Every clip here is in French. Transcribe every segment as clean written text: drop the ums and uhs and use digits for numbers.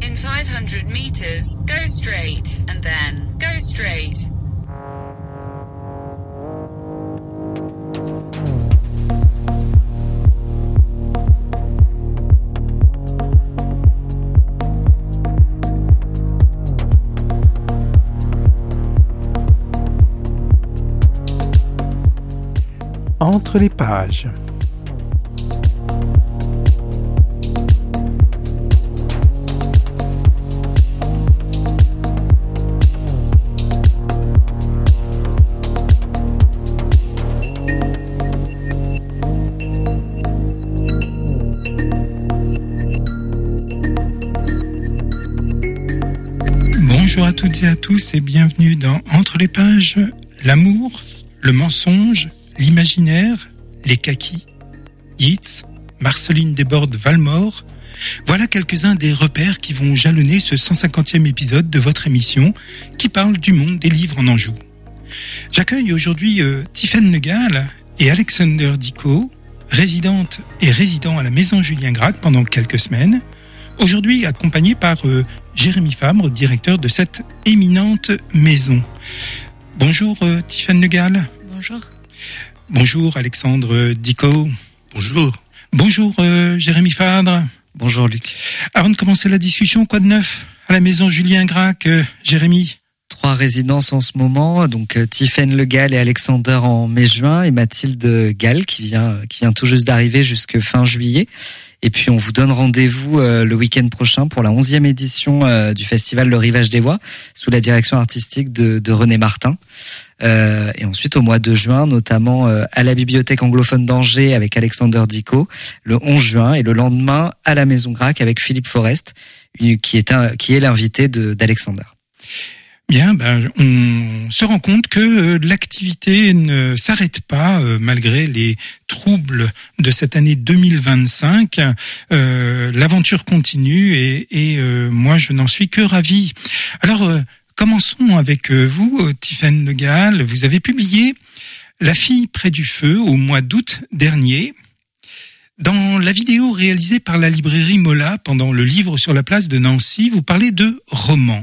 In 500 meters, go straight, and then go straight. Entre les pages. Bonjour à toutes et à tous et bienvenue dans Entre les pages, l'amour, le mensonge, l'imaginaire, les kakis, Yeats, Marceline Desbordes-Valmore. Voilà quelques-uns des repères qui vont jalonner ce 150e épisode de votre émission qui parle du monde des livres en Anjou. J'accueille aujourd'hui Tiffaine Legal et Alexander Dicot, résidente et résident à la Maison Julien Gracq pendant quelques semaines. Aujourd'hui accompagné par Jérémy Fabre, directeur de cette éminente maison. Bonjour Tiffaine Legal. Bonjour. Bonjour Alexandre Dicot. Bonjour. Bonjour Jérémy Fabre. Bonjour Luc. Avant de commencer la discussion, quoi de neuf à la Maison Julien Gracq, Jérémy? 3 résidences en ce moment, donc Tiffaine Legal et Alexander en mai-juin et Mathilde Gall qui vient tout juste d'arriver jusque fin juillet. Et puis on vous donne rendez-vous le week-end prochain pour la 11e édition du festival Le Rivage des Voix sous la direction artistique de René Martin. Et ensuite au mois de juin, notamment à la Bibliothèque anglophone d'Angers avec Alexander Dicot, le 11 juin, et le lendemain à la Maison Gracq avec Philippe Forest, qui est l'invité d'Alexander. Bien, on se rend compte que l'activité ne s'arrête pas malgré les troubles de cette année 2025. L'aventure continue et moi je n'en suis que ravi. Alors commençons avec vous, Tiffaine Legal. Vous avez publié La fille près du feu au mois d'août dernier. Dans la vidéo réalisée par la librairie Mola pendant le livre sur la place de Nancy, vous parlez de roman.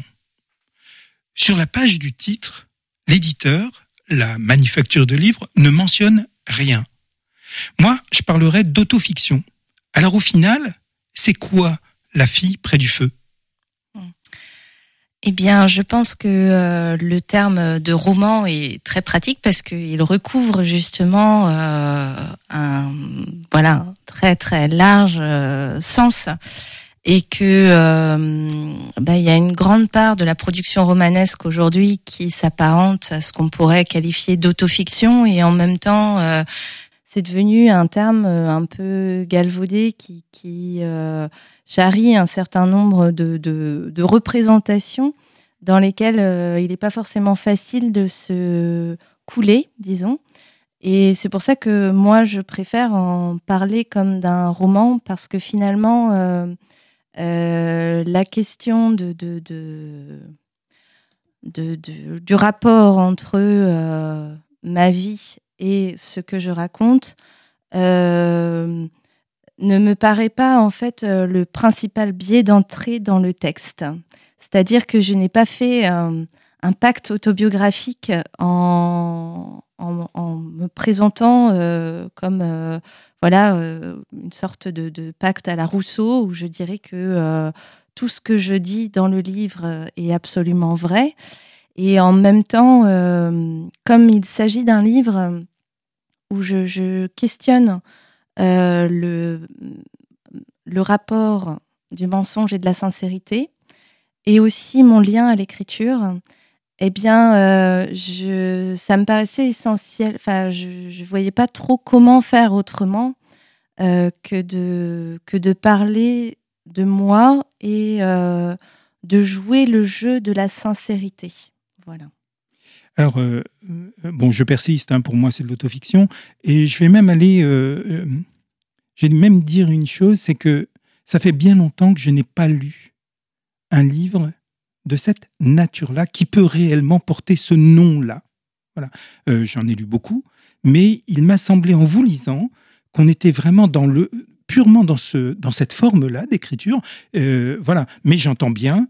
Sur la page du titre, l'éditeur, la manufacture de livres, ne mentionne rien. Moi, je parlerai d'autofiction. Alors au final, c'est quoi La fille près du feu ? Eh bien, je pense que le terme de roman est très pratique parce qu'il recouvre justement un très très large sens. Et que il y a une grande part de la production romanesque aujourd'hui qui s'apparente à ce qu'on pourrait qualifier d'autofiction, et en même temps c'est devenu un terme un peu galvaudé qui charrie un certain nombre de représentations dans lesquelles il n'est pas forcément facile de se couler, disons. Et c'est pour ça que moi je préfère en parler comme d'un roman, parce que finalement la question du rapport entre ma vie et ce que je raconte ne me paraît pas en fait le principal biais d'entrée dans le texte. C'est-à-dire que je n'ai pas fait un pacte autobiographique en me présentant comme une sorte de pacte à la Rousseau, où je dirais que tout ce que je dis dans le livre est absolument vrai. Et en même temps, comme il s'agit d'un livre où je questionne le rapport du mensonge et de la sincérité, et aussi mon lien à l'écriture, eh bien, ça me paraissait essentiel. Enfin, je voyais pas trop comment faire autrement que de parler de moi et de jouer le jeu de la sincérité. Voilà. Alors, je persiste. Pour moi, c'est de l'autofiction, et je vais même dire une chose, c'est que ça fait bien longtemps que je n'ai pas lu un livre de cette nature-là, qui peut réellement porter ce nom-là. Voilà. J'en ai lu beaucoup, mais il m'a semblé, en vous lisant, qu'on était vraiment purement dans cette forme-là d'écriture. Voilà. Mais j'entends bien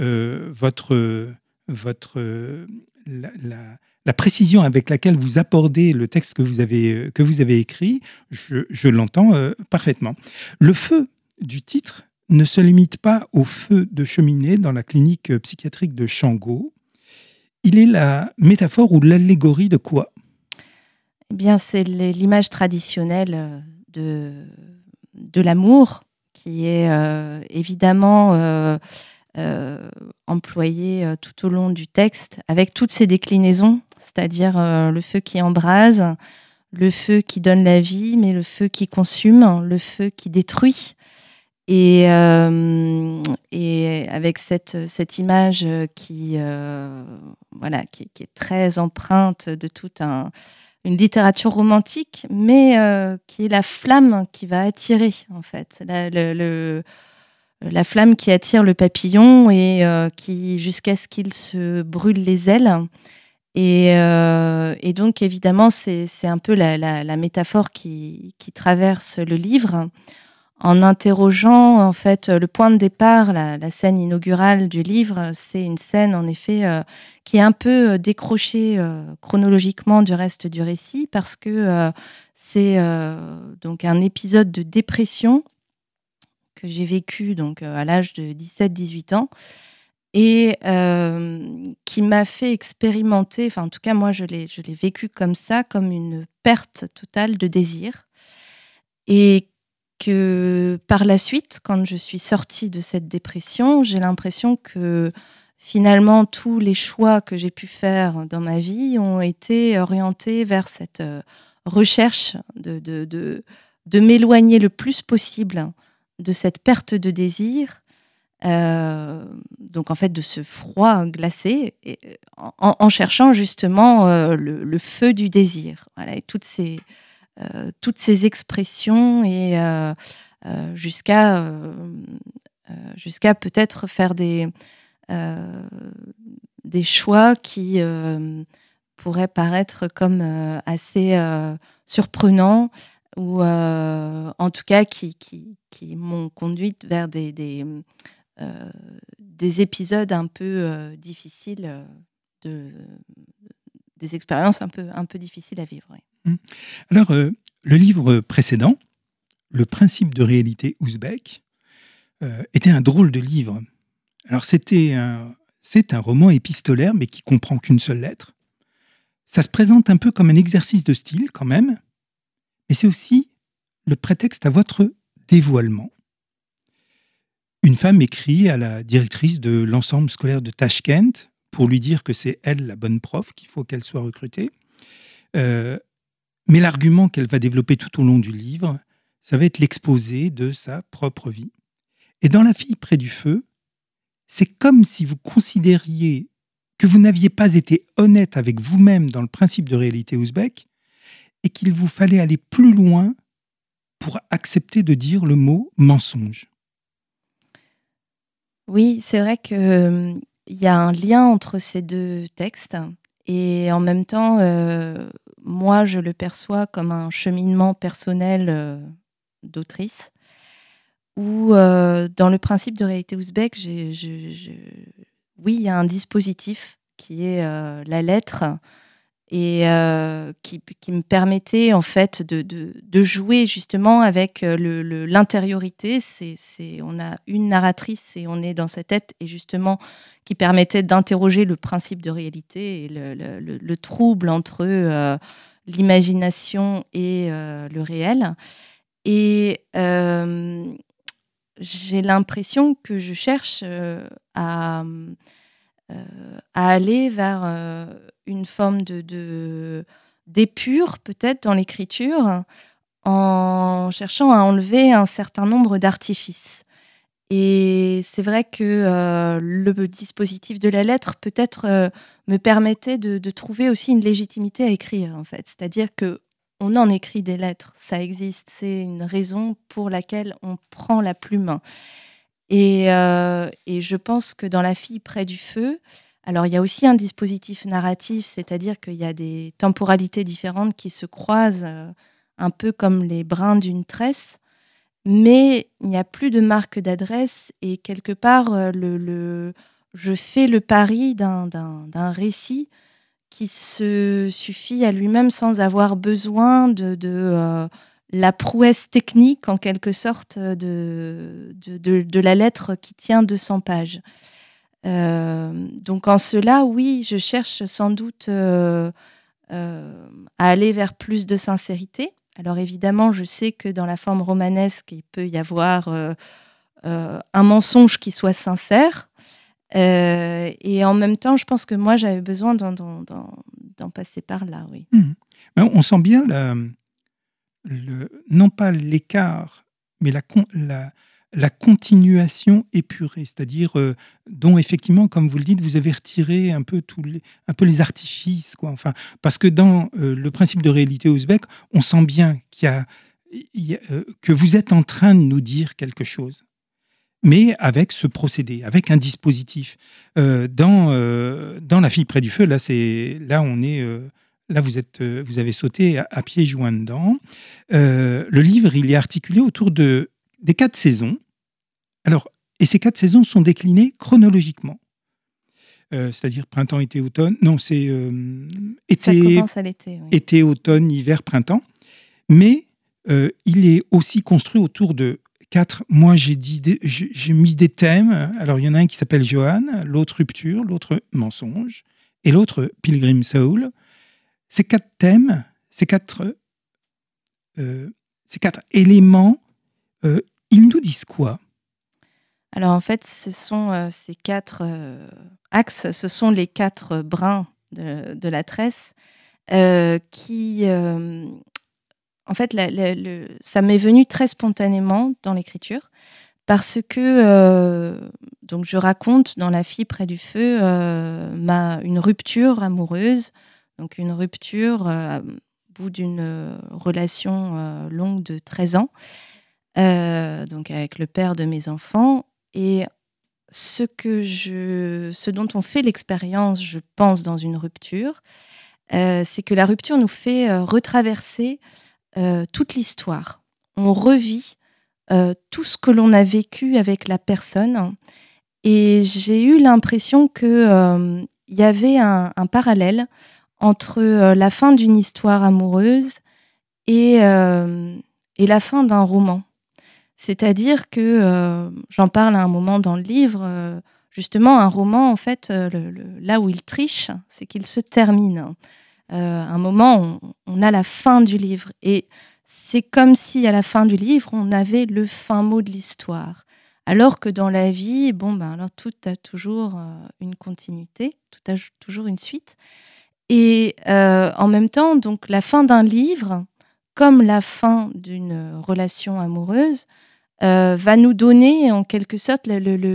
la précision avec laquelle vous abordez le texte que vous avez écrit. Je l'entends parfaitement. Le feu du titre ne se limite pas au feu de cheminée dans la clinique psychiatrique de Shango. Il est la métaphore ou l'allégorie de quoi ? Eh bien, c'est l'image traditionnelle de l'amour qui est évidemment employée tout au long du texte avec toutes ses déclinaisons, c'est-à-dire le feu qui embrase, le feu qui donne la vie, mais le feu qui consume, le feu qui détruit. Et avec cette image qui est très empreinte de toute une littérature romantique, mais qui est la flamme qui va attirer, en fait. La flamme qui attire le papillon et qui, jusqu'à ce qu'il se brûle les ailes. Et donc, évidemment, c'est un peu la métaphore qui traverse le livre, en interrogeant, en fait, le point de départ, la scène inaugurale du livre. C'est une scène, en effet, qui est un peu décrochée chronologiquement du reste du récit, parce que c'est donc un épisode de dépression que j'ai vécu donc, à l'âge de 17-18 ans, et qui m'a fait expérimenter, enfin en tout cas moi je l'ai vécu comme ça, comme une perte totale de désir, et que par la suite, quand je suis sortie de cette dépression, j'ai l'impression que finalement tous les choix que j'ai pu faire dans ma vie ont été orientés vers cette recherche de m'éloigner le plus possible de cette perte de désir, donc en fait de ce froid glacé, en cherchant justement le feu du désir. Voilà, et toutes ces expressions, et jusqu'à peut-être faire des choix qui pourraient paraître comme assez surprenants, ou en tout cas qui m'ont conduite vers des épisodes un peu difficiles, des expériences un peu difficiles à vivre. Oui. Alors, le livre précédent, Le principe de réalité ouzbek, était un drôle de livre. Alors, c'est un roman épistolaire, mais qui comprend qu'une seule lettre. Ça se présente un peu comme un exercice de style, quand même, mais c'est aussi le prétexte à votre dévoilement. Une femme écrit à la directrice de l'ensemble scolaire de Tachkent pour lui dire que c'est elle la bonne prof, qu'il faut qu'elle soit recrutée. Mais l'argument qu'elle va développer tout au long du livre, ça va être l'exposé de sa propre vie. Et dans La fille près du feu, c'est comme si vous considériez que vous n'aviez pas été honnête avec vous-même dans le principe de réalité ouzbek, et qu'il vous fallait aller plus loin pour accepter de dire le mot mensonge. Oui, c'est vrai qu'il y a un lien entre ces deux textes, et en même temps, moi, je le perçois comme un cheminement personnel d'autrice, où dans le principe de réalité ouzbek, oui, il y a un dispositif qui est la lettre, et qui me permettait en fait de jouer justement avec l'intériorité. On a une narratrice et on est dans sa tête, et justement qui permettait d'interroger le principe de réalité et le trouble entre l'imagination et le réel. Et j'ai l'impression que je cherche à aller vers une forme d'épure peut-être dans l'écriture, en cherchant à enlever un certain nombre d'artifices. Et c'est vrai que le dispositif de la lettre peut-être me permettait de trouver aussi une légitimité à écrire, en fait. C'est-à-dire que on en écrit des lettres, ça existe, c'est une raison pour laquelle on prend la plume. Et je pense que dans La fille près du feu, alors il y a aussi un dispositif narratif, c'est-à-dire qu'il y a des temporalités différentes qui se croisent, un peu comme les brins d'une tresse, mais il n'y a plus de marque d'adresse et quelque part, je fais le pari d'un récit qui se suffit à lui-même sans avoir besoin de la prouesse technique, en quelque sorte, de la lettre qui tient 200 pages. Donc en cela, oui, je cherche sans doute à aller vers plus de sincérité. Alors évidemment, je sais que dans la forme romanesque, il peut y avoir un mensonge qui soit sincère. Et en même temps, je pense que moi, j'avais besoin d'en passer par là, oui. On sent bien non pas l'écart, mais la continuation épurée, c'est-à-dire dont effectivement, comme vous le dites, vous avez retiré un peu les artifices, quoi. Enfin, parce que dans le principe de réalité ouzbek, on sent bien que vous êtes en train de nous dire quelque chose, mais avec ce procédé, avec un dispositif. Dans La fille près du feu, là, vous avez sauté à pieds joints dedans. Le livre, il est articulé autour des 4 saisons. Alors, et ces 4 saisons sont déclinées chronologiquement. C'est-à-dire printemps, été, automne. Non, c'est Ça commence à l'été. Oui. Été, automne, hiver, printemps. Mais il est aussi construit autour de 4. Moi, j'ai mis des thèmes. Alors, il y en a un qui s'appelle Johan, l'autre rupture, l'autre mensonge, et l'autre Pilgrim Soul. Ces 4 thèmes, ces quatre éléments, ils nous disent quoi ? Alors en fait, ce sont ces 4 axes, ce sont les 4 brins de la tresse qui, en fait, ça m'est venu très spontanément dans l'écriture parce que donc je raconte dans La fille près du feu une rupture amoureuse, donc une rupture au bout d'une relation longue de 13 ans, donc avec le père de mes enfants. Et ce dont on fait l'expérience, je pense, dans une rupture, c'est que la rupture nous fait retraverser toute l'histoire. On revit tout ce que l'on a vécu avec la personne. Et j'ai eu l'impression qu'il y avait un parallèle entre la fin d'une histoire amoureuse et la fin d'un roman. C'est-à-dire que, j'en parle à un moment dans le livre, justement, un roman, en fait, là où il triche, c'est qu'il se termine. À un moment, on a la fin du livre. Et c'est comme si, à la fin du livre, on avait le fin mot de l'histoire. Alors que dans la vie, alors tout a toujours une continuité, tout a toujours une suite. Et en même temps, donc, la fin d'un livre, comme la fin d'une relation amoureuse, va nous donner en quelque sorte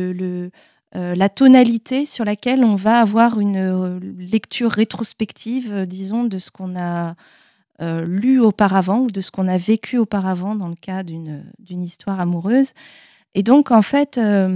la tonalité sur laquelle on va avoir une lecture rétrospective, disons, de ce qu'on a lu auparavant ou de ce qu'on a vécu auparavant dans le cas d'une histoire amoureuse. Et donc, en fait,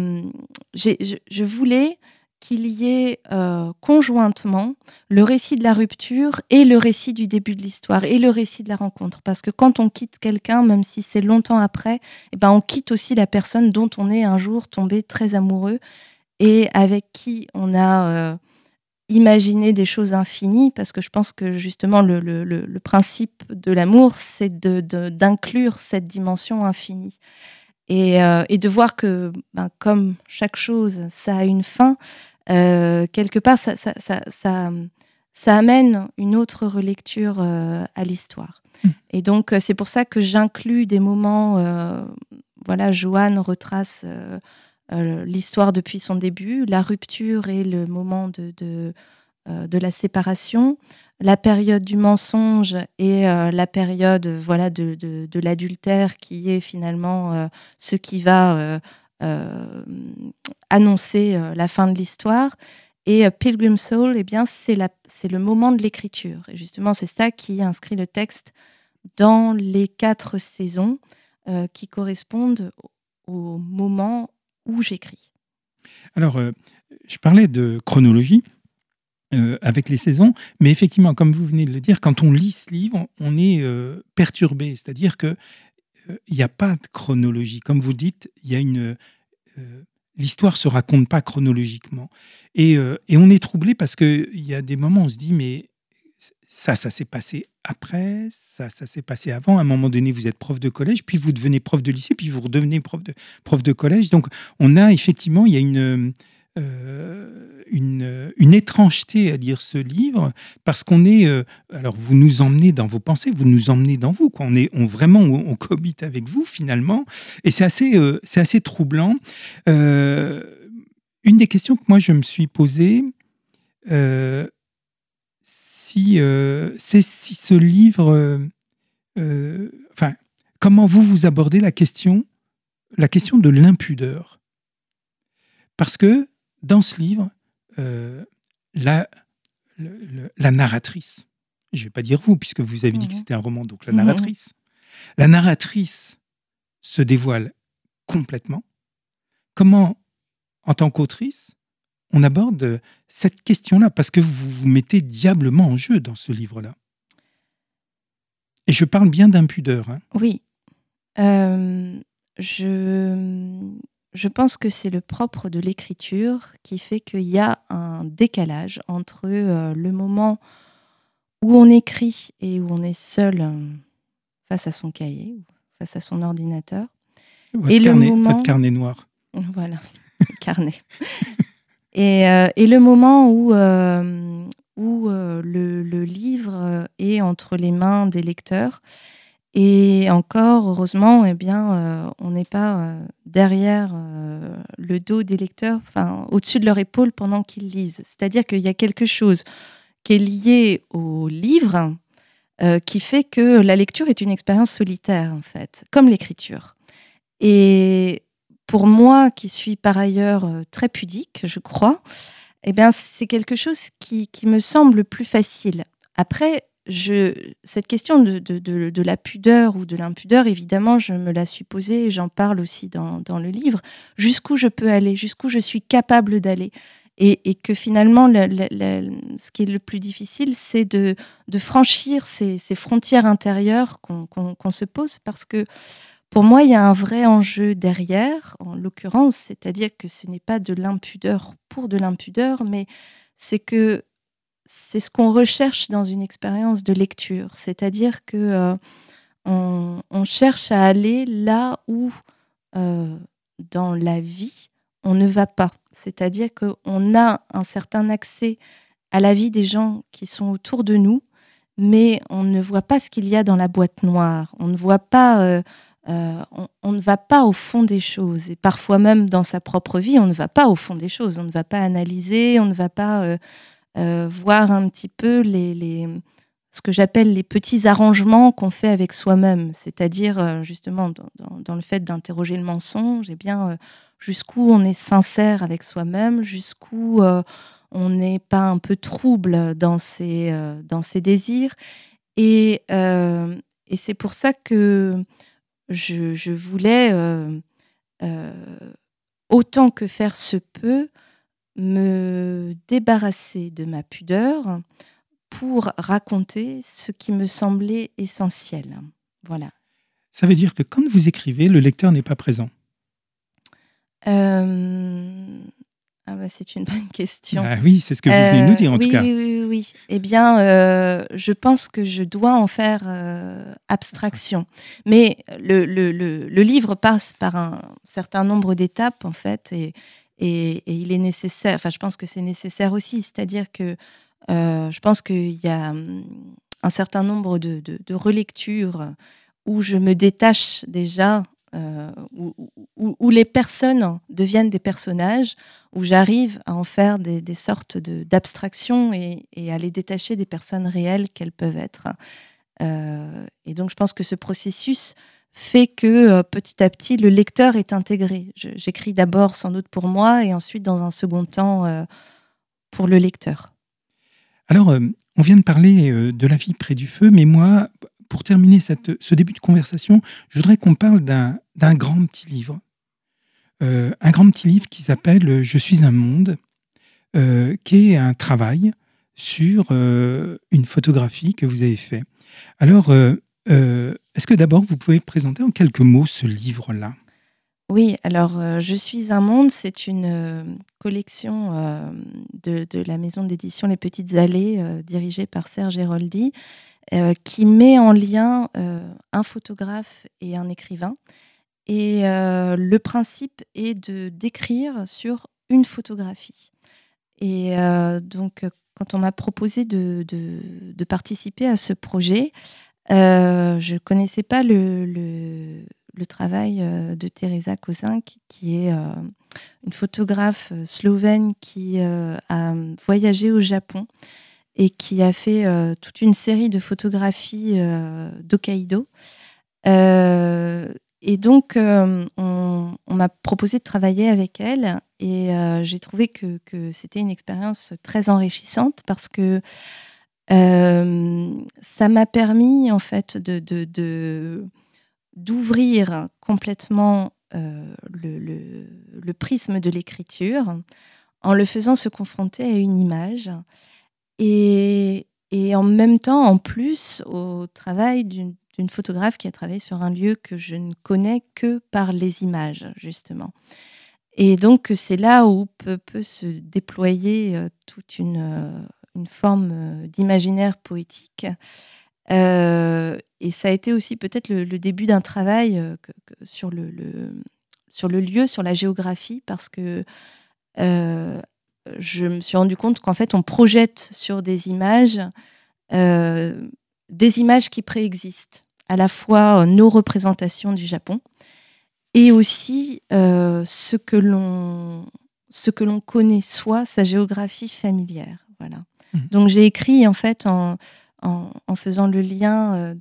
je voulais qu'il y ait conjointement le récit de la rupture et le récit du début de l'histoire et le récit de la rencontre. Parce que quand on quitte quelqu'un, même si c'est longtemps après, on quitte aussi la personne dont on est un jour tombé très amoureux et avec qui on a imaginé des choses infinies. Parce que je pense que justement, le principe de l'amour, c'est d'inclure cette dimension infinie. Et de voir que, comme chaque chose, ça a une fin, quelque part, ça amène une autre relecture à l'histoire. Et donc, c'est pour ça que j'inclus des moments... Johan retrace l'histoire depuis son début, la rupture et le moment de la séparation, la période du mensonge et la période de l'adultère qui est finalement ce qui va annoncer la fin de l'histoire. Et Pilgrim Soul, c'est le moment de l'écriture. Et justement, c'est ça qui inscrit le texte dans les 4 saisons qui correspondent au moment où j'écris. Alors, je parlais de chronologie avec les saisons, mais effectivement, comme vous venez de le dire, quand on lit ce livre, on est perturbé. C'est-à-dire que il n'y a pas de chronologie. Comme vous dites, il y a l'histoire se raconte pas chronologiquement. Et on est troublé parce qu'il y a des moments où on se dit, mais ça s'est passé après, ça s'est passé avant. À un moment donné, vous êtes prof de collège, puis vous devenez prof de lycée, puis vous redevenez prof de collège. Donc, on a effectivement, il y a une étrangeté à lire ce livre parce qu'on est... alors, vous nous emmenez dans vos pensées, vous nous emmenez dans vous. Quoi. On cohabite avec vous, finalement. Et c'est assez troublant. Une des questions que moi, je me suis posée... si ce livre, comment vous abordez la question de l'impudeur. Parce que dans ce livre, la narratrice, je ne vais pas dire vous, puisque vous avez dit que c'était un roman, donc la narratrice se dévoile complètement. Comment, en tant qu'autrice, on aborde cette question-là, parce que vous vous mettez diablement en jeu dans ce livre-là. Et je parle bien d'impudeur. Hein. Oui. Je pense que c'est le propre de l'écriture qui fait qu'il y a un décalage entre le moment où on écrit et où on est seul face à son cahier, face à son ordinateur. Votre carnet noir. Voilà, carnet. Et le moment où le livre est entre les mains des lecteurs. Et encore, heureusement, on n'est pas derrière le dos des lecteurs, au-dessus de leur épaule pendant qu'ils lisent. C'est-à-dire qu'il y a quelque chose qui est lié au livre qui fait que la lecture est une expérience solitaire, en fait, comme l'écriture. Et pour moi, qui suis par ailleurs très pudique, je crois, c'est quelque chose qui me semble plus facile. Après, cette question de la pudeur ou de l'impudeur, évidemment, je me la suis posée et j'en parle aussi dans le livre. Jusqu'où je peux aller, jusqu'où je suis capable d'aller. Et que finalement, ce qui est le plus difficile, c'est de franchir ces frontières intérieures qu'on se pose, parce que pour moi, il y a un vrai enjeu derrière, en l'occurrence, c'est-à-dire que ce n'est pas de l'impudeur pour de l'impudeur, mais c'est ce qu'on recherche dans une expérience de lecture. C'est-à-dire que on cherche à aller là où, dans la vie, on ne va pas. C'est-à-dire qu'on a un certain accès à la vie des gens qui sont autour de nous, mais on ne voit pas ce qu'il y a dans la boîte noire. On ne voit pas... on ne va pas au fond des choses, et parfois même dans sa propre vie, on ne va pas au fond des choses, on ne va pas analyser, on ne va pas voir un petit peu ce que j'appelle les petits arrangements qu'on fait avec soi-même, c'est-à-dire justement dans le fait d'interroger le mensonge, jusqu'où on est sincère avec soi-même, jusqu'où on n'est pas un peu trouble dans ses désirs, et c'est pour ça que je voulais, autant que faire se peut, me débarrasser de ma pudeur pour raconter ce qui me semblait essentiel. Voilà. Ça veut dire que quand vous écrivez, le lecteur n'est pas présent. C'est une bonne question. Oui, c'est ce que vous venez de nous dire en tout cas. Oui. Je pense que je dois en faire abstraction. Mais le livre passe par un certain nombre d'étapes, en fait, et il est nécessaire. Enfin, je pense que c'est nécessaire aussi. C'est-à-dire que je pense qu'il y a un certain nombre de relectures où je me détache déjà, où les personnes deviennent des personnages, où j'arrive à en faire des sortes d'abstractions et à les détacher des personnes réelles qu'elles peuvent être. Et donc, je pense que ce processus fait que petit à petit, le lecteur est intégré. J'écris d'abord sans doute pour moi et ensuite, dans un second temps, pour le lecteur. Alors, on vient de parler de la vie près du feu, mais moi, pour terminer ce début de conversation, je voudrais qu'on parle d'un grand petit livre. Un grand petit livre qui s'appelle « Je suis un monde », qui est un travail sur une photographie que vous avez fait. Alors, Est-ce que d'abord vous pouvez présenter en quelques mots ce livre-là ? Oui, alors Je suis un monde, c'est une collection de la maison d'édition Les Petites Allées, dirigée par Serge Héroldi, qui met en lien un photographe et un écrivain. Et le principe est de d'écrire sur une photographie. Et donc, quand on m'a proposé de participer à ce projet, je ne connaissais pas le travail de Teresa Kozink, qui est une photographe slovène qui a voyagé au Japon et qui a fait toute une série de photographies d'Hokkaido. Et donc, on m'a proposé de travailler avec elle et j'ai trouvé que c'était une expérience très enrichissante parce que ça m'a permis en fait d'ouvrir complètement le prisme de l'écriture en le faisant se confronter à une image et en même temps, en plus, au travail d'une photographe qui a travaillé sur un lieu que je ne connais que par les images, justement. Et donc, c'est là où peut se déployer toute une forme d'imaginaire poétique. Et ça a été aussi peut-être le début d'un travail sur le lieu, sur la géographie, parce que je me suis rendu compte qu'en fait, on projette sur des images qui préexistent, à la fois nos représentations du Japon et aussi ce que l'on connaît soi, sa géographie familière. Voilà. Donc j'ai écrit en fait en faisant le lien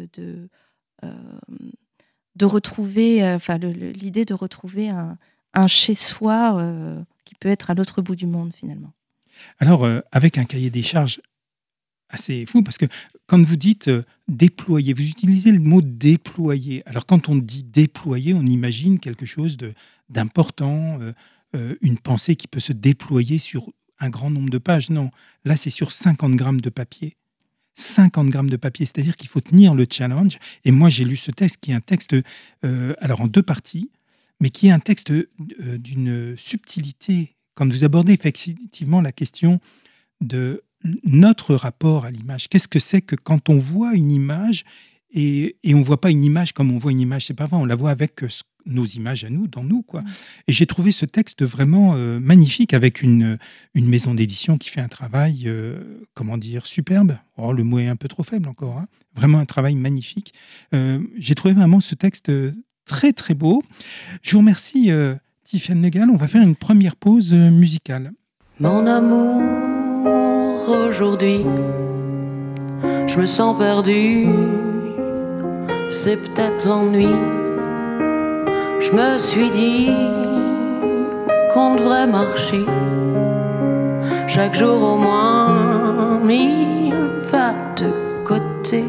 de retrouver, l'idée de retrouver un chez-soi qui peut être à l'autre bout du monde finalement. Alors, avec un cahier des charges assez fou, parce que quand vous dites déployer, vous utilisez le mot déployer. Alors, quand on dit déployer, on imagine quelque chose d'important, une pensée qui peut se déployer sur un grand nombre de pages. Non, là, c'est sur 50 grammes de papier. 50 grammes de papier, c'est-à-dire qu'il faut tenir le challenge. Et moi, j'ai lu ce texte qui est un texte, alors en 2 parties, mais qui est un texte d'une subtilité. Quand vous abordez effectivement la question de notre rapport à l'image, qu'est-ce que c'est que quand on voit une image et on ne voit pas une image comme on voit une image, c'est pas vrai, on la voit avec nos images à nous, dans nous, quoi. Et j'ai trouvé ce texte vraiment magnifique, avec une maison d'édition qui fait un travail, superbe. Oh, le mot est un peu trop faible encore, hein. Vraiment un travail magnifique. J'ai trouvé vraiment ce texte très très beau. Je vous remercie, Tiffaine Le Gall. On va faire une première pause musicale. Mon amour, aujourd'hui, je me sens perdu. C'est peut-être l'ennui. Je me suis dit qu'on devrait marcher chaque jour au moins 1000 pas de côté.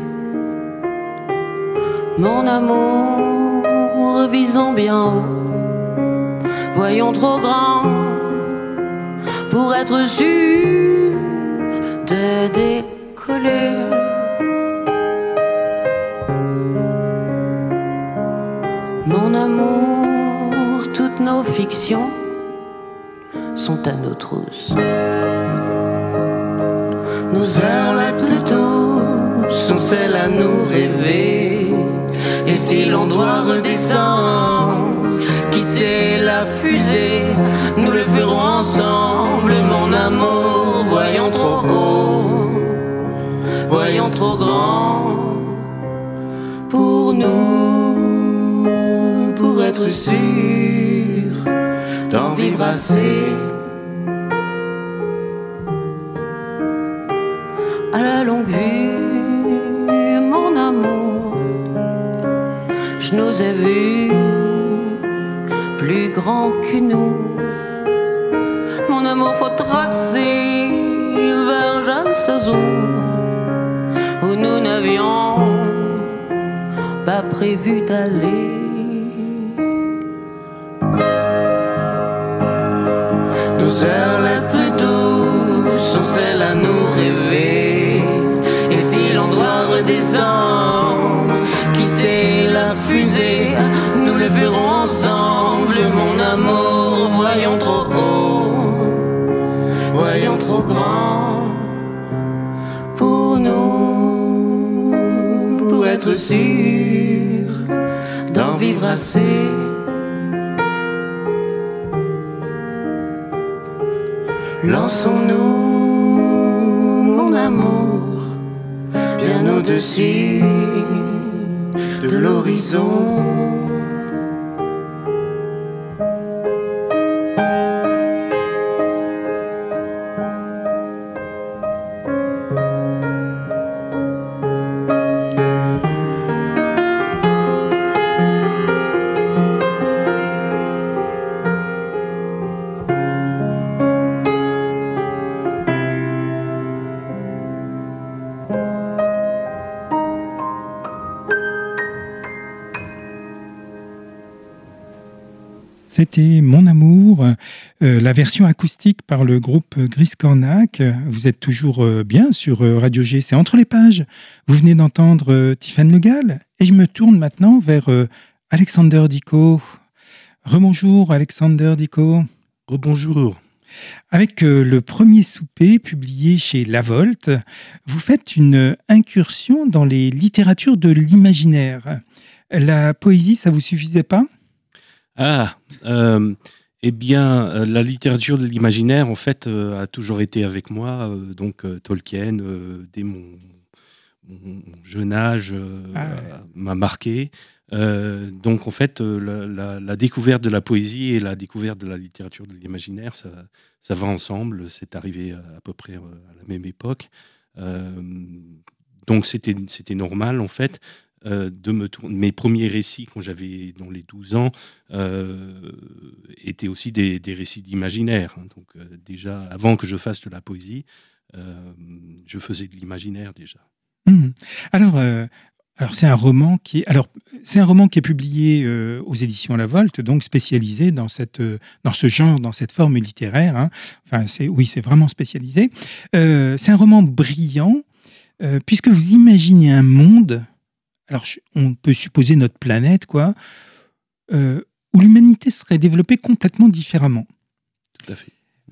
Mon amour, visons bien haut, voyons trop grand pour être sûr de décoller. Mon amour, toutes nos fictions sont à nos trousses. Nos heures les plus douces sont celles à nous rêver. Et si l'on doit redescendre, quitter la fusée, nous le ferons ensemble. Mon amour, voyons trop haut, voyons trop grand pour nous, pour être sûr d'en vivre assez. À la longue vue, mon amour, je nous ai vus plus grands que nous. Mon amour, faut tracer vers je ne sais où nous n'avions pas prévu d'aller. Nos heures les plus douces sont celles à nous rêver. Et si l'on doit redescendre, Voyons trop haut, voyons trop grand pour nous, pour être sûr d'en vivre assez. Lançons-nous, mon amour, bien au-dessus de l'horizon. C'était Mon Amour, la version acoustique par le groupe Gris Cornac. Vous êtes toujours bien sur Radio G, c'est Entre les pages. Vous venez d'entendre Tiffaine Le Gall et je me tourne maintenant vers Alexander Dicot. Rebonjour Alexander Dicot. Rebonjour. Avec le premier souper publié chez La Volte, vous faites une incursion dans les littératures de l'imaginaire. La poésie, ça vous suffisait pas ? Eh bien, la littérature de l'imaginaire, en fait, a toujours été avec moi. Donc, Tolkien, dès mon jeune âge, m'a marqué. Donc, en fait, la découverte de la poésie et la découverte de la littérature de l'imaginaire, ça va ensemble. C'est arrivé à peu près à la même époque. Donc, c'était normal, en fait. Mes premiers récits quand j'avais dans les 12 ans étaient aussi des récits d'imaginaire. Donc déjà, avant que je fasse de la poésie, je faisais de l'imaginaire déjà. Alors c'est un roman qui est publié aux éditions La Volte, donc spécialisé dans ce genre, dans cette forme littéraire. Hein. Enfin, c'est vraiment spécialisé. C'est un roman brillant puisque vous imaginez un monde. Alors, on peut supposer notre planète, quoi, où l'humanité serait développée complètement différemment. Tout à fait.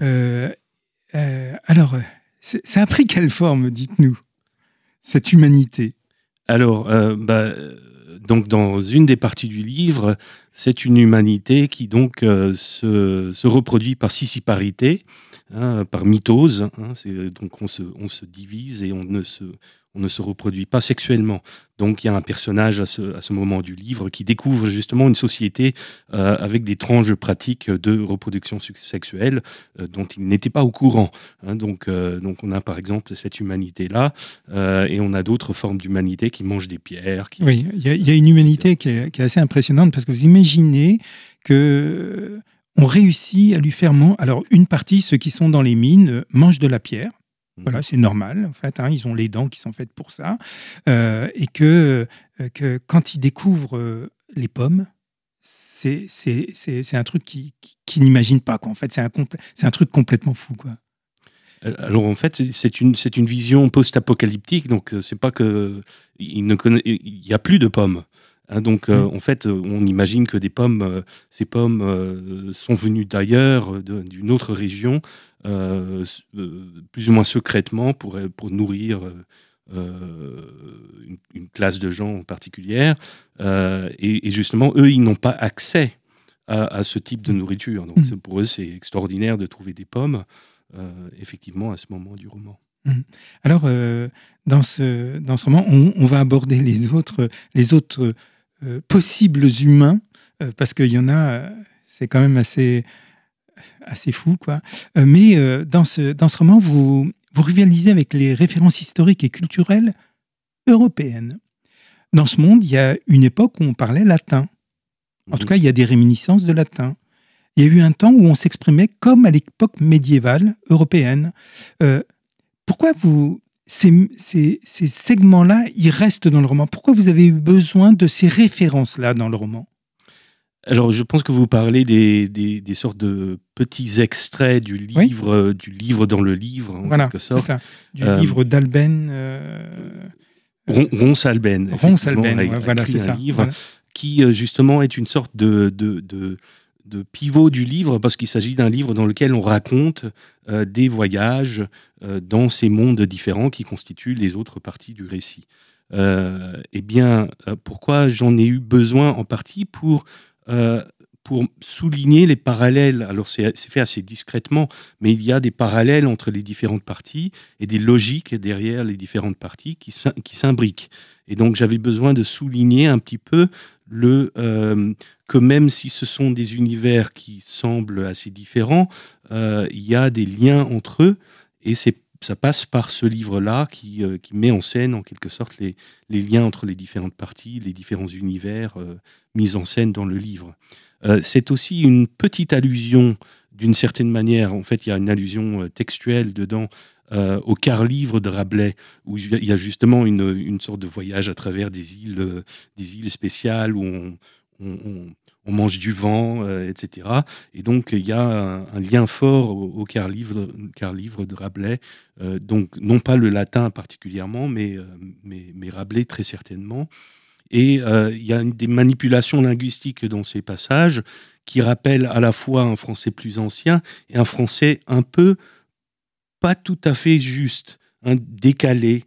Alors, ça a pris quelle forme, dites-nous, cette humanité ? Alors, donc dans une des parties du livre, c'est une humanité qui donc se reproduit par sissiparité, par mitose. Donc on se divise et on ne se reproduit pas sexuellement. Donc il y a un personnage à ce moment du livre qui découvre justement une société avec d'étranges pratiques de reproduction sexuelle dont il n'était pas au courant. Donc on a par exemple cette humanité-là et on a d'autres formes d'humanité qui mangent des pierres. Oui, il y a une humanité qui est assez impressionnante parce que vous imaginez que on réussit à lui faire manger. Alors une partie, ceux qui sont dans les mines, mangent de la pierre. Voilà, c'est normal, en fait. Ils ont les dents qui sont faites pour ça. Et que quand ils découvrent les pommes, c'est un truc qu'ils n'imaginent pas, quoi. En fait, c'est un truc complètement fou, quoi. Alors, en fait, c'est une vision post-apocalyptique. Donc, c'est pas que il n'y a plus de pommes. Donc, en fait, on imagine que ces pommes sont venues d'ailleurs, d'une autre région, plus ou moins secrètement pour nourrir une classe de gens en particulier. Et justement, eux, ils n'ont pas accès à ce type de nourriture. Donc, pour eux, c'est extraordinaire de trouver des pommes, effectivement, à ce moment du roman. Alors, dans ce roman, on va aborder les autres possibles humains, parce qu'il y en a, c'est quand même assez fou, quoi. Mais dans ce roman, vous rivalisez avec les références historiques et culturelles européennes. Dans ce monde, il y a une époque où on parlait latin. En tout cas, il y a des réminiscences de latin. Il y a eu un temps où on s'exprimait comme à l'époque médiévale européenne. Pourquoi ces segments-là, ils restent dans le roman ? Pourquoi vous avez eu besoin de ces références-là dans le roman ? Alors, je pense que vous parlez des sortes de petits extraits du livre, du livre dans le livre, en quelque sorte. C'est ça. Du livre d'Alben. Ronsalben. Ronsalben, voilà, c'est ça. Livre qui, justement, est une sorte de pivot du livre, parce qu'il s'agit d'un livre dans lequel on raconte des voyages dans ces mondes différents qui constituent les autres parties du récit. Pourquoi j'en ai eu besoin en partie pour souligner les parallèles. Alors c'est fait assez discrètement, mais il y a des parallèles entre les différentes parties et des logiques derrière les différentes parties qui s'imbriquent. Et donc j'avais besoin de souligner un petit peu que même si ce sont des univers qui semblent assez différents, il y a des liens entre eux, et ça passe par ce livre-là qui met en scène en quelque sorte les liens entre les différentes parties, les différents univers mis en scène dans le livre. C'est aussi une petite allusion, d'une certaine manière, en fait il y a une allusion textuelle dedans, au quart-livre de Rabelais, où il y a justement une sorte de voyage à travers des îles spéciales où on mange du vent, etc. Et donc il y a un lien fort au quart-livre de Rabelais, donc non pas le latin particulièrement, mais Rabelais très certainement. Et il y a des manipulations linguistiques dans ces passages qui rappellent à la fois un français plus ancien et un français un peu pas tout à fait juste, décalé,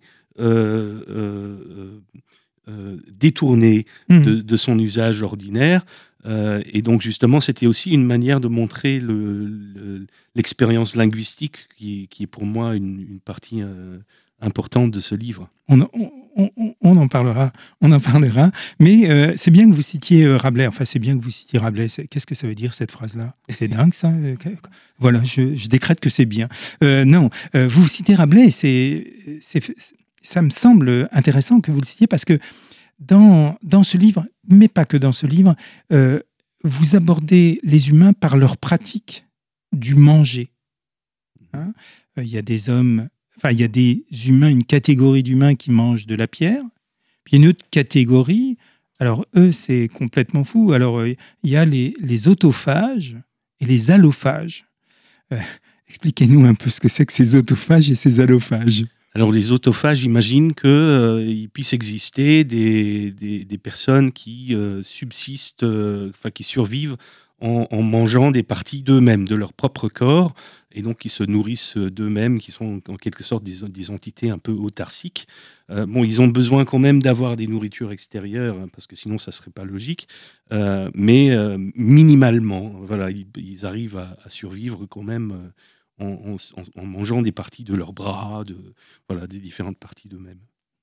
détourné de son usage ordinaire. Et donc justement, c'était aussi une manière de montrer l'expérience linguistique qui est pour moi une partie importante de ce livre. On en parlera, mais c'est bien que vous citiez Rabelais. Enfin, c'est bien que vous citiez Rabelais. Qu'est-ce que ça veut dire, cette phrase-là? C'est dingue, ça. Voilà, je décrète que c'est bien. Non, vous citez Rabelais, ça me semble intéressant que vous le citiez, parce que dans ce livre, mais pas que dans ce livre, vous abordez les humains par leur pratique du manger. Hein, il y a des hommes... Enfin, il y a des humains, une catégorie d'humains qui mangent de la pierre, puis une autre catégorie, alors eux, c'est complètement fou. Alors, il y a les autophages et les allophages. Expliquez-nous un peu ce que c'est que ces autophages et ces allophages. Alors, les autophages imaginent qu'il puisse exister des personnes qui subsistent, qui survivent en mangeant des parties d'eux-mêmes, de leur propre corps, et donc qui se nourrissent d'eux-mêmes, qui sont en quelque sorte des entités un peu autarciques. Ils ont besoin quand même d'avoir des nourritures extérieures, parce que sinon ça ne serait pas logique, mais minimalement, voilà, ils arrivent à survivre quand même en mangeant des parties de leurs bras, des différentes parties d'eux-mêmes.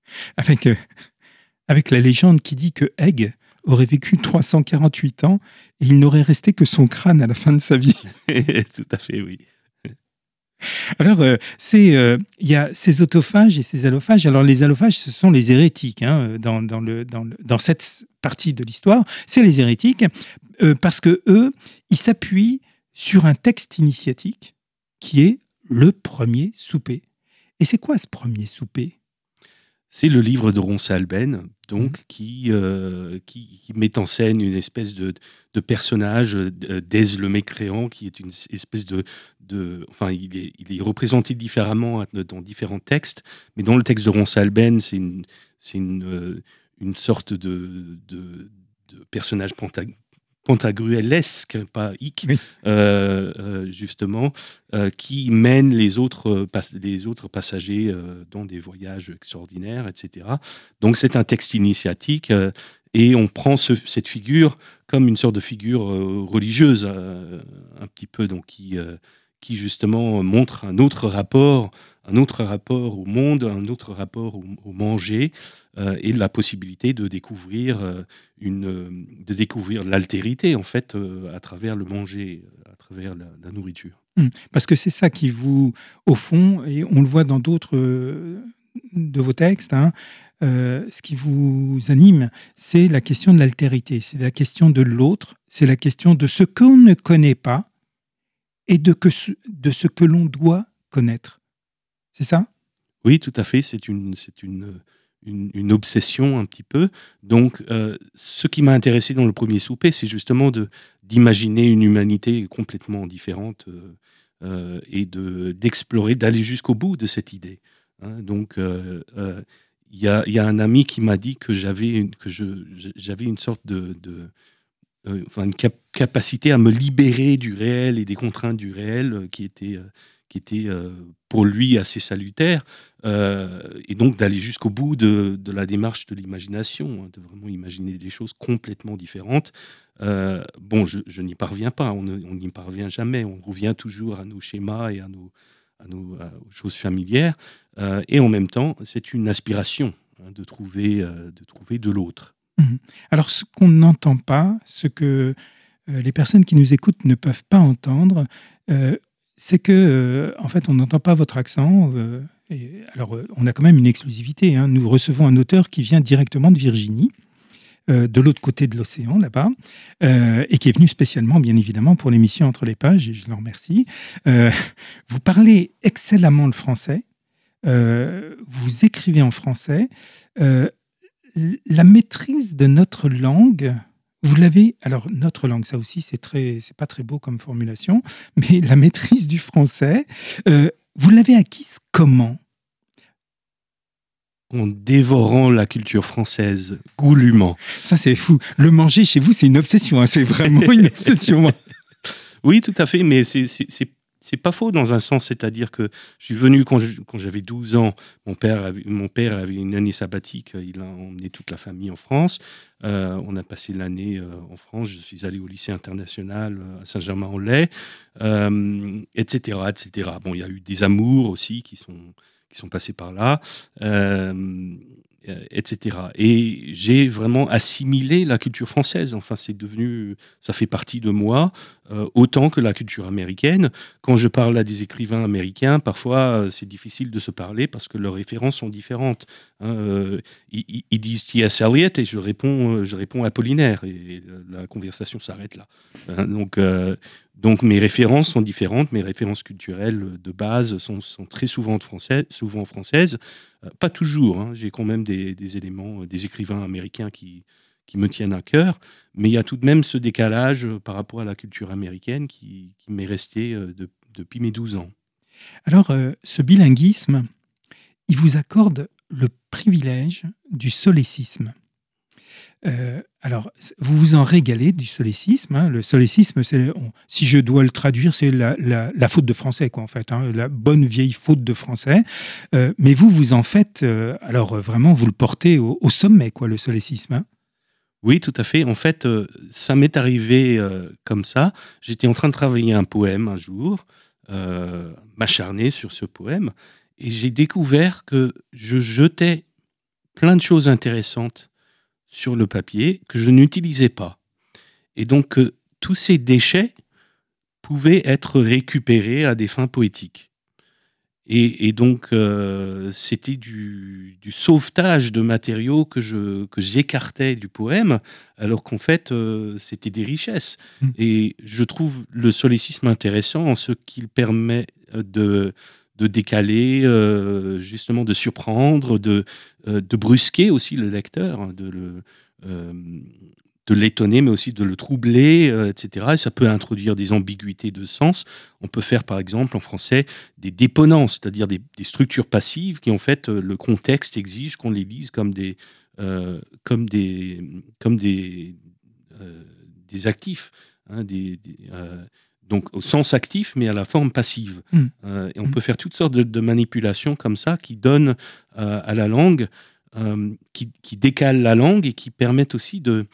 Avec la légende qui dit que Egg aurait vécu 348 ans et il n'aurait resté que son crâne à la fin de sa vie. Tout à fait, oui. Alors, il y a ces autophages et ces allophages. Alors, les allophages, ce sont les hérétiques. Dans cette partie de l'histoire, c'est les hérétiques, parce que eux, ils s'appuient sur un texte initiatique qui est le premier souper. Et c'est quoi ce premier souper ? C'est le livre de Ronsalben, donc, qui met en scène une espèce de personnage d'Èze le Mécréant, qui est une espèce il est représenté différemment dans différents textes, mais dans le texte de Ronsalben, c'est une sorte de personnage pantagruelesque, pas hic, oui. Justement, qui mène les autres passagers dans des voyages extraordinaires, etc. Donc c'est un texte initiatique, et on prend cette figure comme une sorte de figure religieuse, un petit peu, donc qui justement montre un autre rapport au monde, un autre rapport au manger, et la possibilité de découvrir l'altérité, en fait, à travers le manger, à travers la nourriture. Parce que c'est ça qui vous, au fond, et on le voit dans d'autres de vos textes, ce qui vous anime, c'est la question de l'altérité, c'est la question de l'autre, c'est la question de ce qu'on ne connaît pas et de ce que l'on doit connaître. C'est ça ? Oui, tout à fait. C'est une obsession un petit peu. Donc, ce qui m'a intéressé dans le premier souper, c'est justement d'imaginer une humanité complètement différente et d'explorer, d'aller jusqu'au bout de cette idée. Donc, il y a un ami qui m'a dit que j'avais une sorte une capacité à me libérer du réel et des contraintes du réel qui était pour lui assez salutaire, et donc d'aller jusqu'au bout de la démarche de l'imagination, hein, de vraiment imaginer des choses complètement différentes. Je n'y parviens pas, on n'y parvient jamais, on revient toujours à nos schémas et aux choses familières, et en même temps, c'est une aspiration, hein, de trouver de l'autre. Alors, ce qu'on n'entend pas, ce que les personnes qui nous écoutent ne peuvent pas entendre, c'est que, en fait, on n'entend pas votre accent. On a quand même une exclusivité, hein. Nous recevons un auteur qui vient directement de Virginie, de l'autre côté de l'océan, là-bas, et qui est venu spécialement, bien évidemment, pour l'émission Entre les pages, et je l'en remercie. Vous parlez excellemment le français, vous écrivez en français. La maîtrise de notre langue, vous l'avez... Alors, notre langue, ça aussi, c'est pas très beau comme formulation, mais la maîtrise du français, vous l'avez acquise comment ? En dévorant la culture française, goulûment. Ça, c'est fou. Le manger, chez vous, c'est une obsession, hein. C'est vraiment une obsession. Oui, tout à fait, mais c'est pas faux dans un sens, c'est-à-dire que je suis venu quand j'avais 12 ans, mon père avait une année sabbatique, il a emmené toute la famille en France, on a passé l'année en France, je suis allé au lycée international à Saint-Germain-en-Laye, etc., etc. Bon, il y a eu des amours aussi qui sont passés par là, etc. Et j'ai vraiment assimilé la culture française. Enfin, ça fait partie de moi, autant que la culture américaine. Quand je parle à des écrivains américains, parfois, c'est difficile de se parler parce que leurs références sont différentes. Hein. Ils disent T.S. Eliot et je réponds Apollinaire et la conversation s'arrête là. Hein, donc mes références sont différentes, mes références culturelles de base sont très souvent françaises. Pas toujours, hein. J'ai quand même des éléments, des écrivains américains qui me tiennent à cœur, mais il y a tout de même ce décalage par rapport à la culture américaine qui m'est resté depuis mes 12 ans. Alors, ce bilinguisme, il vous accorde le privilège du solécisme. Alors, vous vous en régalez du solécisme. Hein. Le solécisme, si je dois le traduire, c'est la faute de français, quoi, en fait, hein, la bonne vieille faute de français. Mais vous en faites, alors vraiment, vous le portez au sommet, quoi, le solécisme. Hein. Oui, tout à fait. En fait, ça m'est arrivé comme ça. J'étais en train de travailler un poème un jour, m'acharner sur ce poème, et j'ai découvert que je jetais plein de choses intéressantes sur le papier que je n'utilisais pas. Et donc, tous ces déchets pouvaient être récupérés à des fins poétiques. Et donc, c'était du sauvetage de matériaux que j'écartais du poème, alors qu'en fait, c'était des richesses. Et je trouve le solécisme intéressant en ce qu'il permet de décaler, justement de surprendre, de brusquer aussi le lecteur, de l'étonner, mais aussi de le troubler, etc. Et ça peut introduire des ambiguïtés de sens. On peut faire, par exemple, en français, des déponents, c'est-à-dire des structures passives qui, en fait, le contexte exige qu'on les lise comme des actifs, hein, donc au sens actif, mais à la forme passive. Et on peut faire toutes sortes de manipulations comme ça qui donnent à la langue, qui décalent la langue et qui permettent aussi de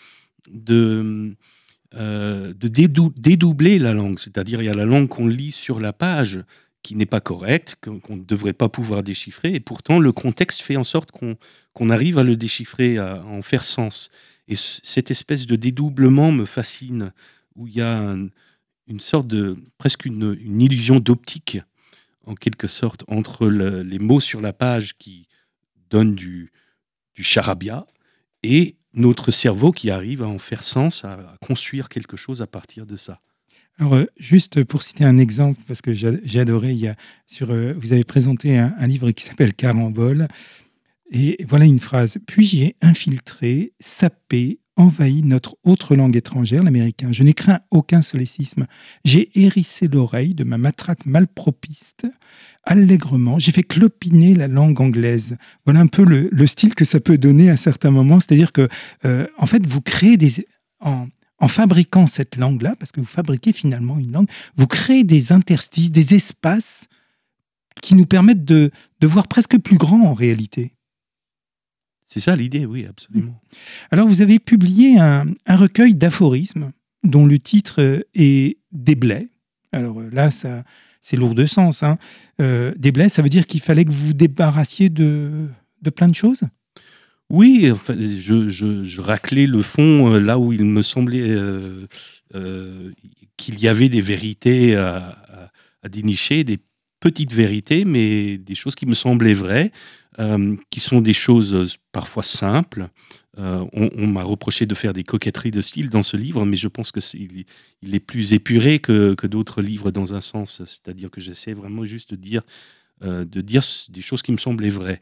dédoubler la langue. C'est-à-dire, il y a la langue qu'on lit sur la page qui n'est pas correcte, qu'on ne devrait pas pouvoir déchiffrer, et pourtant le contexte fait en sorte qu'on arrive à le déchiffrer, à en faire sens. Et cette espèce de dédoublement me fascine, où il y a une sorte presque une illusion d'optique, en quelque sorte, entre les mots sur la page qui donnent du charabia et notre cerveau qui arrive à en faire sens, à construire quelque chose à partir de ça. Alors, juste pour citer un exemple, parce que j'ai adoré, vous avez présenté un livre qui s'appelle Carambole, et voilà une phrase. « Puis j'y ai infiltré, sapé, envahi notre autre langue étrangère, l'américain. Je n'ai craint aucun solécisme. J'ai hérissé l'oreille de ma matraque malpropiste. Allègrement, j'ai fait clopiner la langue anglaise. » Voilà un peu le style que ça peut donner à certains moments. C'est-à-dire que, en fait, vous créez en en fabriquant cette langue-là, parce que vous fabriquez finalement une langue, vous créez des interstices, des espaces qui nous permettent de voir presque plus grand en réalité. C'est ça l'idée, oui, absolument. Alors, vous avez publié un recueil d'aphorismes dont le titre est Déblais. Alors là, ça, c'est lourd de sens. Hein. Déblais, ça veut dire qu'il fallait que vous vous débarrassiez de plein de choses ? Oui, enfin, je raclais le fond là où il me semblait qu'il y avait des vérités à dénicher, des petites vérités, mais des choses qui me semblaient vraies, qui sont des choses parfois simples. On m'a reproché de faire des coquetteries de style dans ce livre, mais je pense qu'il est plus épuré que d'autres livres dans un sens. C'est-à-dire que j'essaie vraiment juste de dire des choses qui me semblaient vraies.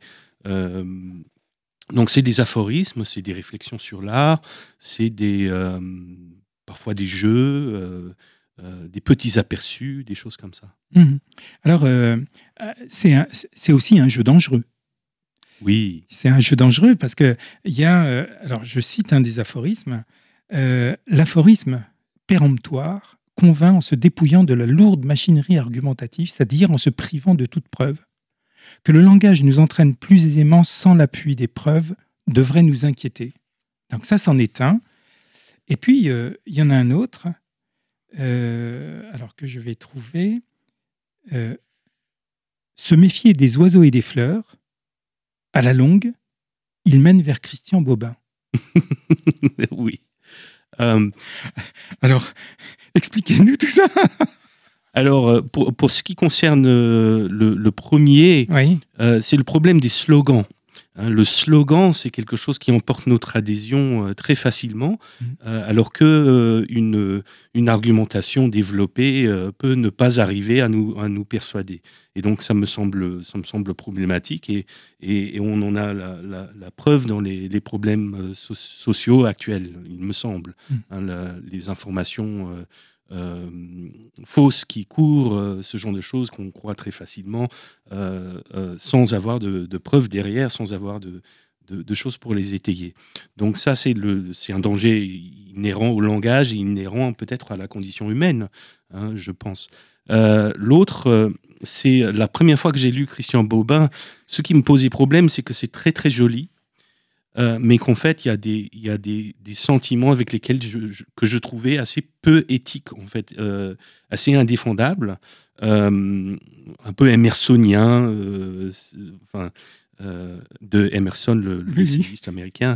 Donc c'est des aphorismes, c'est des réflexions sur l'art, c'est parfois des jeux, des petits aperçus, des choses comme ça. Mmh. Alors, c'est aussi un jeu dangereux. Oui. C'est un jeu dangereux parce que il y a, alors je cite un des aphorismes, l'aphorisme péremptoire convainc en se dépouillant de la lourde machinerie argumentative, c'est-à-dire en se privant de toute preuve. Que le langage nous entraîne plus aisément sans l'appui des preuves devrait nous inquiéter. Donc ça, c'en est un. Et puis, il y en a un autre, alors que je vais trouver. Se méfier des oiseaux et des fleurs, à la longue, il mène vers Christian Bobin. Oui. Alors, expliquez-nous tout ça. Alors, pour ce qui concerne le premier, Oui. c'est le problème des slogans. Hein, le slogan, c'est quelque chose qui emporte notre adhésion très facilement, alors que une argumentation développée peut ne pas arriver à nous persuader. Et donc, ça me semble problématique, et on en a la preuve dans les problèmes sociaux actuels, il me semble. Hein, les informations fausses qui courent, ce genre de choses qu'on croit très facilement, sans avoir de preuves derrière, sans avoir de choses pour les étayer. Donc ça, c'est un danger inhérent au langage et inhérent peut-être à la condition humaine, hein, je pense. L'autre, c'est la première fois que j'ai lu Christian Bobin, ce qui me posait problème, c'est que c'est très très joli, mais qu'en fait, il y a des sentiments avec lesquels que je trouvais assez peu éthiques, en fait, assez indéfendables, un peu émersonien, de Emerson, le essayiste américain,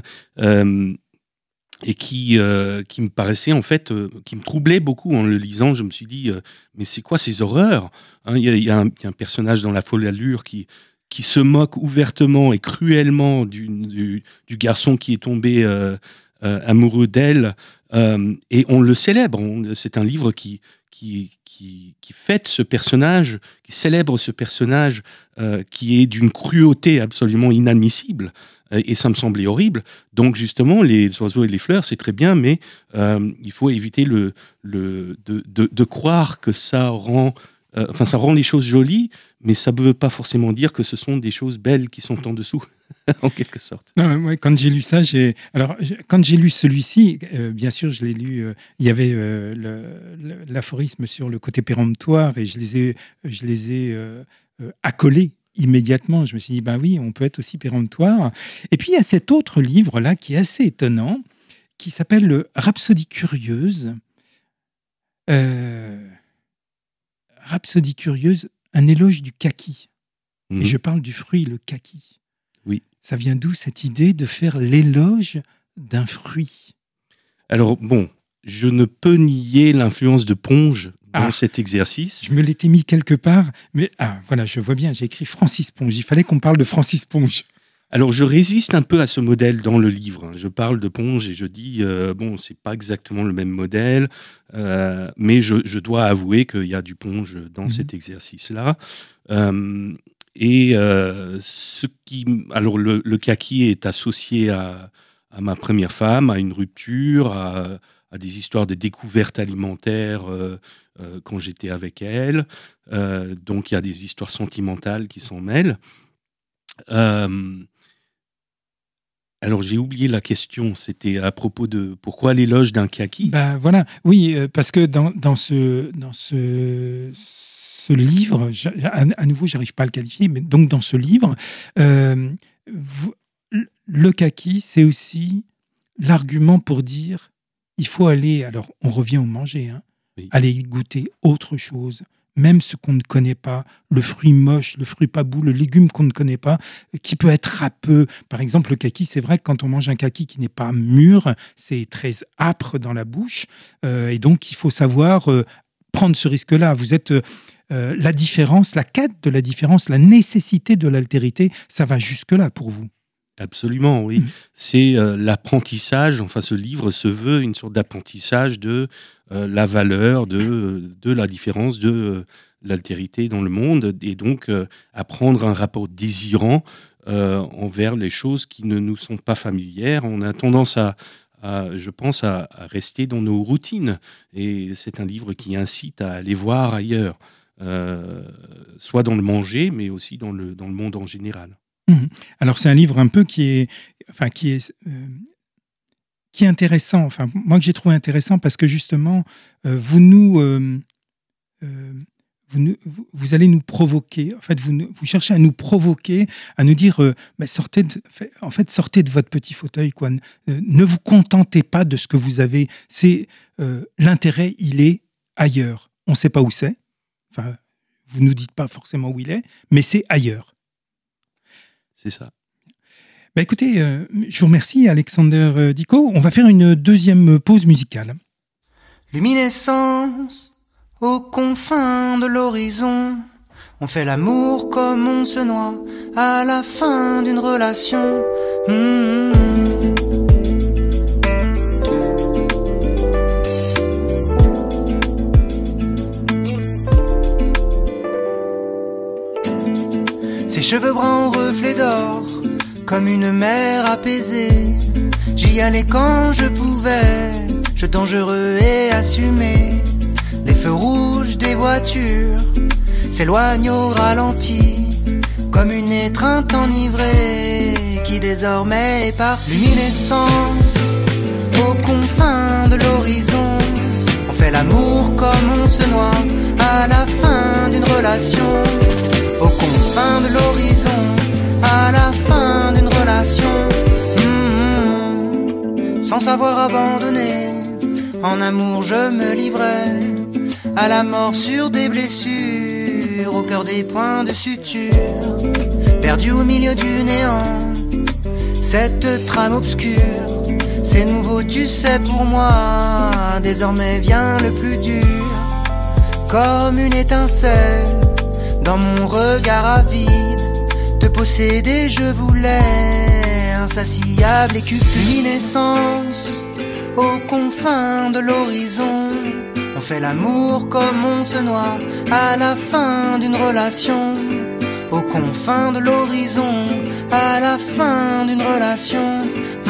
et qui me paraissait, en fait, qui me troublait beaucoup en le lisant. Je me suis dit, mais c'est quoi ces horreurs, hein, il y a un personnage dans La Folle Allure qui se moque ouvertement et cruellement du garçon qui est tombé amoureux d'elle, et on le célèbre. C'est un livre qui fête ce personnage, qui célèbre ce personnage qui est d'une cruauté absolument inadmissible, et ça me semblait horrible. Donc justement, les oiseaux et les fleurs, c'est très bien, mais il faut éviter de croire que ça rend les choses jolies, mais ça ne veut pas forcément dire que ce sont des choses belles qui sont en dessous, en quelque sorte. Non, moi, quand j'ai lu ça, quand j'ai lu celui-ci, bien sûr, je l'ai lu. Il y avait l'aphorisme sur le côté péremptoire, et je les ai accolés immédiatement. Je me suis dit, ben oui, on peut être aussi péremptoire. Et puis il y a cet autre livre là qui est assez étonnant, qui s'appelle le Rhapsodie curieuse. Rhapsodie curieuse, un éloge du kaki. Et je parle du fruit, le kaki. Oui. Ça vient d'où cette idée de faire l'éloge d'un fruit ? Alors bon, je ne peux nier l'influence de Ponge dans cet exercice. Je me l'étais mis quelque part, mais voilà, je vois bien, j'ai écrit Francis Ponge. Il fallait qu'on parle de Francis Ponge. Alors, je résiste un peu à ce modèle dans le livre. Je parle de Ponge et je dis, c'est pas exactement le même modèle, mais je dois avouer qu'il y a du Ponge dans cet exercice-là. Alors, le kaki est associé à ma première femme, à une rupture, à des histoires de découvertes alimentaires quand j'étais avec elle. Donc, il y a des histoires sentimentales qui s'en mêlent. Alors j'ai oublié la question, c'était à propos de pourquoi l'éloge d'un kaki. Ben voilà, oui, parce que dans ce livre, à nouveau, j'arrive pas à le qualifier, mais donc dans ce livre, le kaki, c'est aussi l'argument pour dire il faut aller, alors on revient au manger, Oui. aller goûter autre chose, même ce qu'on ne connaît pas, le fruit moche, le fruit pas beau, le légume qu'on ne connaît pas, qui peut être râpeux. Par exemple, le kaki, c'est vrai que quand on mange un kaki qui n'est pas mûr, c'est très âpre dans la bouche, et donc il faut savoir prendre ce risque-là. Vous êtes la différence, la quête de la différence, la nécessité de l'altérité, ça va jusque-là pour vous. Absolument, oui. C'est l'apprentissage, enfin ce livre se veut une sorte d'apprentissage de la valeur, de la différence, de l'altérité dans le monde, et donc apprendre un rapport désirant envers les choses qui ne nous sont pas familières. On a tendance je pense, à rester dans nos routines, et c'est un livre qui incite à aller voir ailleurs, soit dans le manger, mais aussi dans le monde en général. Alors c'est un livre un peu qui est intéressant. Enfin, moi que j'ai trouvé intéressant parce que justement vous allez nous provoquer. En fait, vous cherchez à nous provoquer, à nous dire sortez de votre petit fauteuil, quoi. Ne vous contentez pas de ce que vous avez. C'est l'intérêt, il est ailleurs. On ne sait pas où c'est. Enfin, vous nous dites pas forcément où il est, mais c'est ailleurs. C'est ça. Écoutez, je vous remercie, Alexander Dicot. On va faire une deuxième pause musicale. Luminescence aux confins de l'horizon. On fait l'amour comme on se noie à la fin d'une relation. Ses cheveux bruns au reflet d'or, comme une mer apaisée. J'y allais quand je pouvais, je dangereux et assumé. Les feux rouges des voitures s'éloignent au ralenti, comme une étreinte enivrée qui désormais est partie. Luminescence aux confins de l'horizon. On fait l'amour comme on se noie à la fin d'une relation. Aux confins de l'horizon, à la fin d'une relation. Sans savoir abandonner, en amour je me livrais à la mort sur des blessures, au cœur des points de suture. Perdu au milieu du néant, cette trame obscure. C'est nouveau, tu sais, pour moi. Désormais vient le plus dur, comme une étincelle dans mon regard avide. Te posséder je voulais, insatiable et cupide. Luminescence aux confins de l'horizon. On fait l'amour comme on se noie à la fin d'une relation. Aux confins de l'horizon, à la fin d'une relation.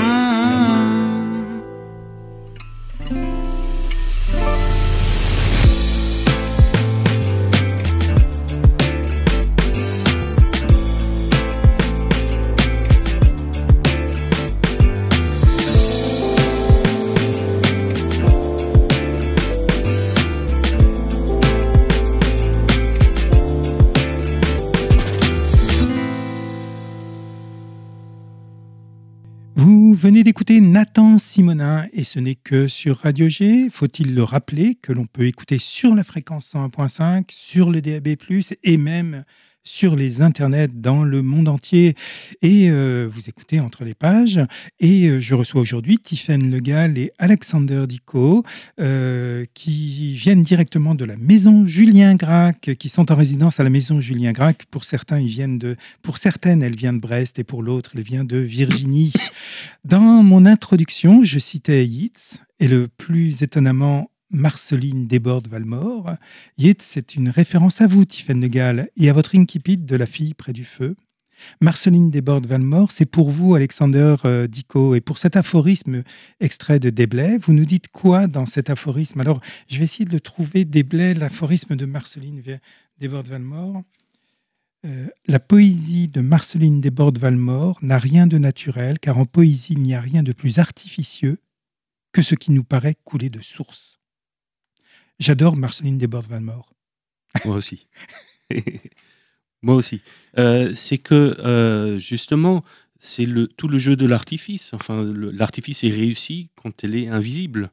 Vous venez d'écouter Nathan Simonin et ce n'est que sur Radio G. Faut-il le rappeler que l'on peut écouter sur la fréquence 101.5, sur le DAB+, et même sur les internets dans le monde entier. Et vous écoutez Entre les pages. Et je reçois aujourd'hui Tiffaine Le Gall et Alexander Dicot qui viennent directement de la maison Julien Gracq, qui sont en résidence à la maison Julien Gracq. Pour certaines, elle vient de Brest et pour l'autre, elle vient de Virginie. Dans mon introduction, je citais Yeats et le plus étonnamment Marceline Desbordes-Valmore. Yeats, c'est une référence à vous, Tiffaine Le Gall, et à votre incipit de La fille près du feu. Marceline Desbordes-Valmore, c'est pour vous, Alexander Dicot, et pour cet aphorisme extrait de Desblais, vous nous dites quoi dans cet aphorisme? Alors, je vais essayer de le trouver, Desblais, l'aphorisme de Marceline Desbordes-Valmore. La poésie de Marceline Desbordes-Valmore n'a rien de naturel, car en poésie, il n'y a rien de plus artificieux que ce qui nous paraît couler de source. J'adore Marceline Desbordes-Valmore. Moi aussi. Moi aussi. C'est que, justement, c'est tout le jeu de l'artifice. Enfin, l'artifice est réussi quand elle est invisible.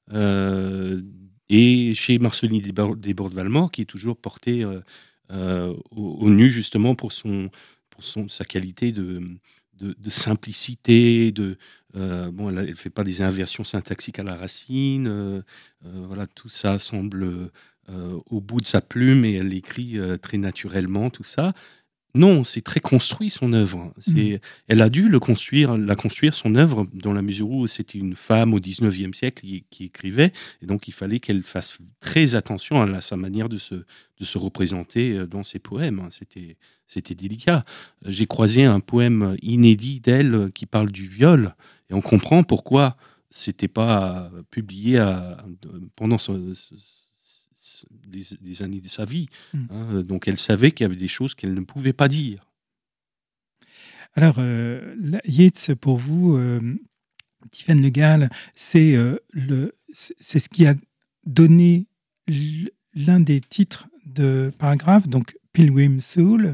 Et chez Marceline Desbordes-Valmore, qui est toujours portée au nu, justement, pour sa qualité de simplicité, bon, elle fait pas des inversions syntaxiques à la racine, voilà, tout ça semble au bout de sa plume et elle écrit très naturellement, tout ça. Non, c'est très construit son œuvre. Elle a dû la construire son œuvre, dans la mesure où c'était une femme au 19e siècle qui écrivait, et donc il fallait qu'elle fasse très attention à sa manière de se représenter dans ses poèmes. C'était délicat. J'ai croisé un poème inédit d'elle qui parle du viol, et on comprend pourquoi c'était pas publié pendant des années de sa vie. Donc elle savait qu'il y avait des choses qu'elle ne pouvait pas dire. Alors, Yeats, pour vous, Tiffaine Le Gall, c'est ce qui a donné l'un des titres de paragraphe, donc Pilgrim Soul.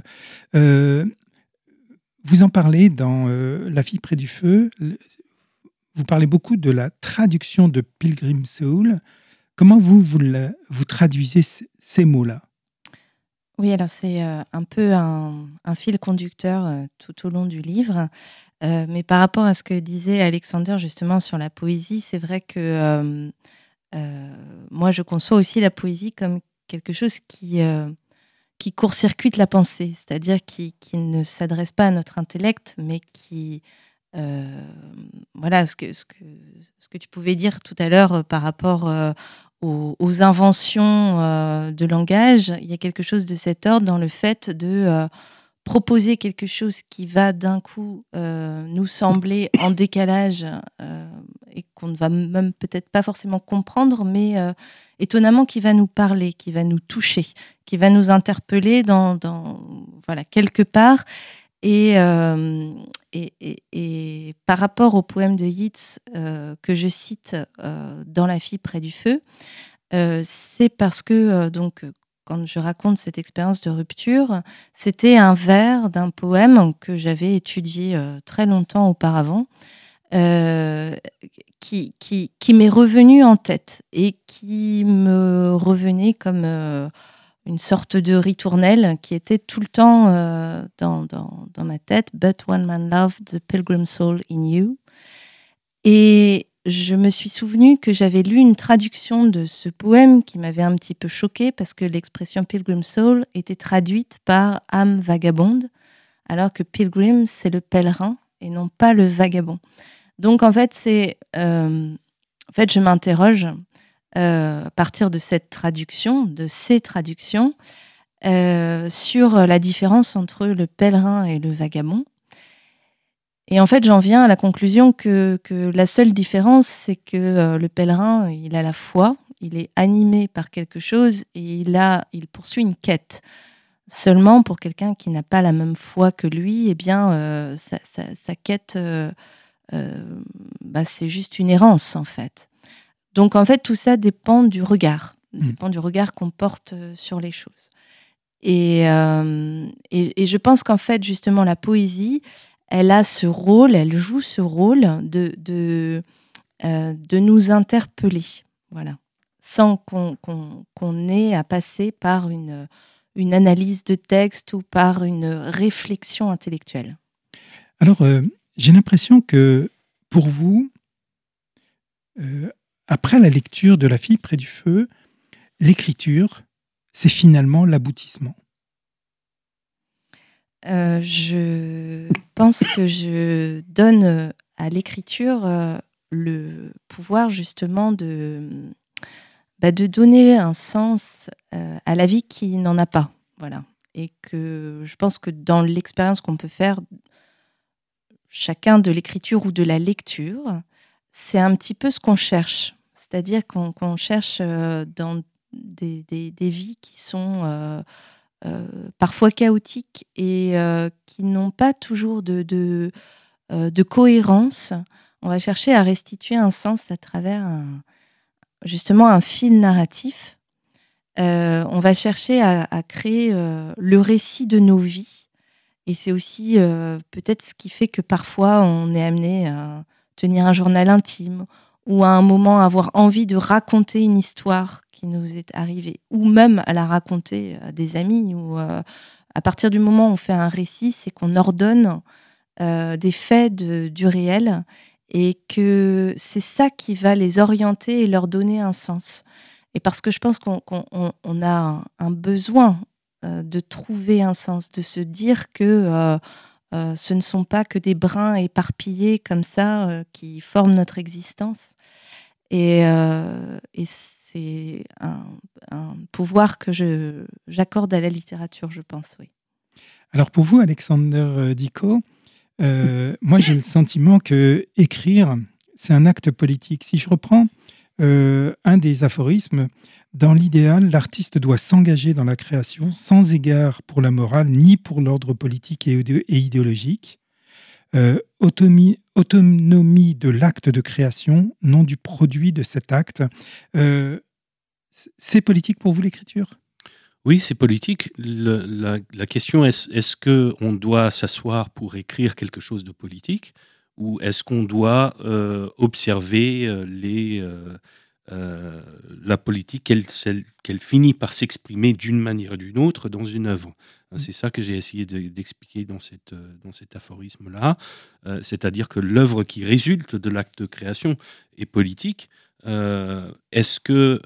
Vous en parlez dans La fille près du feu. Vous parlez beaucoup de la traduction de Pilgrim Soul. Comment vous traduisez ces mots-là ? Oui, alors c'est un peu un fil conducteur tout au long du livre. Mais par rapport à ce que disait Alexander justement sur la poésie, c'est vrai que moi je conçois aussi la poésie comme quelque chose qui court-circuite la pensée, c'est-à-dire qui ne s'adresse pas à notre intellect, mais qui... voilà ce que tu pouvais dire tout à l'heure par rapport aux inventions de langage. Il y a quelque chose de cet ordre dans le fait de proposer quelque chose qui va d'un coup nous sembler en décalage et qu'on ne va même peut-être pas forcément comprendre, mais étonnamment qui va nous parler, qui va nous toucher, qui va nous interpeller dans voilà, quelque part. Et par rapport au poème de Yeats que je cite dans La fille près du feu, c'est parce que donc quand je raconte cette expérience de rupture, c'était un vers d'un poème que j'avais étudié très longtemps auparavant, qui m'est revenu en tête et qui me revenait comme une sorte de ritournelle qui était tout le temps dans ma tête. But one man loved the pilgrim soul in you. Et je me suis souvenu que j'avais lu une traduction de ce poème qui m'avait un petit peu choquée parce que l'expression pilgrim soul était traduite par âme vagabonde, alors que pilgrim, c'est le pèlerin et non pas le vagabond. Donc en fait, je m'interroge à partir de ces traductions, sur la différence entre le pèlerin et le vagabond. Et en fait, j'en viens à la conclusion que la seule différence, c'est que le pèlerin, il a la foi, il est animé par quelque chose et il poursuit une quête. Seulement, pour quelqu'un qui n'a pas la même foi que lui, eh bien, sa quête, c'est juste une errance, en fait. Donc, en fait, tout ça dépend du regard qu'on porte sur les choses. Et je pense qu'en fait, justement, la poésie, elle joue ce rôle de nous interpeller, voilà, sans qu'on ait à passer par une analyse de texte ou par une réflexion intellectuelle. Alors, j'ai l'impression que pour vous, après la lecture de La fille près du feu, l'écriture, c'est finalement l'aboutissement. Je pense que je donne à l'écriture le pouvoir justement de donner un sens à la vie qui n'en a pas. Voilà. Et que je pense que dans l'expérience qu'on peut faire, chacun de l'écriture ou de la lecture, c'est un petit peu ce qu'on cherche. C'est-à-dire qu'on cherche dans des vies qui sont parfois chaotiques et qui n'ont pas toujours de cohérence. On va chercher à restituer un sens à travers justement un fil narratif. On va chercher à créer le récit de nos vies. Et c'est aussi peut-être ce qui fait que parfois on est amené à tenir un journal intime ou à un moment avoir envie de raconter une histoire qui nous est arrivée, ou même à la raconter à des amis. Ou à partir du moment où on fait un récit, c'est qu'on ordonne des faits du réel et que c'est ça qui va les orienter et leur donner un sens. Et parce que je pense qu'on a un besoin de trouver un sens, de se dire que ce ne sont pas que des brins éparpillés comme ça qui forment notre existence. Et c'est un pouvoir que j'accorde à la littérature, je pense, oui. Alors pour vous, Alexander Dicot, moi j'ai le sentiment que écrire, c'est un acte politique. Si je reprends un des aphorismes, dans l'idéal, l'artiste doit s'engager dans la création sans égard pour la morale ni pour l'ordre politique et idéologique. Autonomie de l'acte de création, non du produit de cet acte. C'est politique pour vous, l'écriture ? Oui, c'est politique. La question est-ce qu'on doit s'asseoir pour écrire quelque chose de politique, ou est-ce qu'on doit observer la politique, qu'elle finit par s'exprimer d'une manière ou d'une autre dans une œuvre. C'est ça que j'ai essayé d'expliquer dans cet aphorisme-là. C'est-à-dire que l'œuvre qui résulte de l'acte de création est politique. Est-ce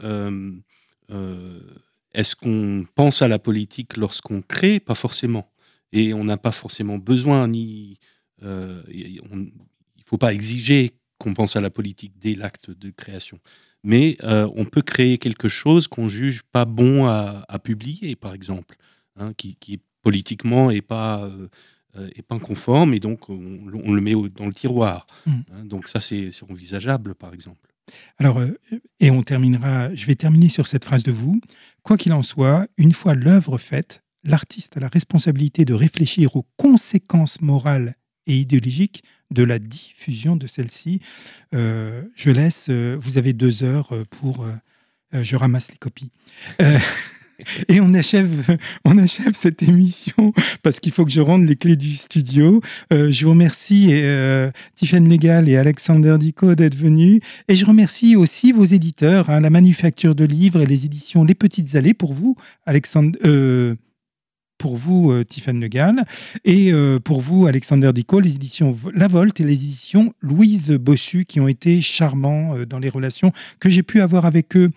qu'on pense à la politique lorsqu'on crée ? Pas forcément. Et on n'a pas forcément besoin, il ne faut pas exiger qu'on pense à la politique dès l'acte de création. Mais on peut créer quelque chose qu'on juge pas bon à publier, par exemple, qui est politiquement est pas conforme, et donc on le met dans le tiroir. Donc ça, c'est envisageable, par exemple. Alors, et je vais terminer sur cette phrase de vous. Quoi qu'il en soit, une fois l'œuvre faite, l'artiste a la responsabilité de réfléchir aux conséquences morales et idéologiques de la diffusion de celle-ci. Je laisse, vous avez 2 heures pour... je ramasse les copies. Et on achève cette émission parce qu'il faut que je rende les clés du studio. Je vous remercie Tiffaine Legal et Alexander Dicot d'être venus. Et je remercie aussi vos éditeurs, la Manufacture de Livres et les éditions Les Petites Allées, pour vous, Tiffaine Legal, et pour vous, Alexander Dicot, les éditions La Volte et les éditions Louise Bossu, qui ont été charmants dans les relations que j'ai pu avoir avec eux.